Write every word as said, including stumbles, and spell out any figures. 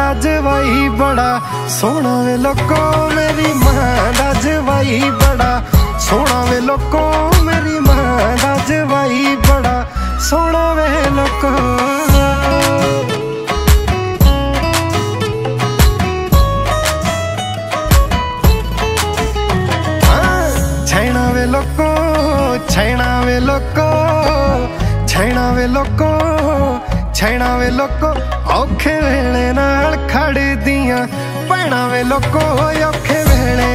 दा जवाई बड़ा सोहना वे लोको, मेरी मां दा जवाई बड़ा सोहना वे लोको, मेरी मां दा जवाई बड़ा सोहना वे लोको। छैना वे लोको, छैना वे लोको, छैना वे लोको, छैना वे लोको, औखे वेले नाल खड़दियां भैणां वे लोको, औखे वेले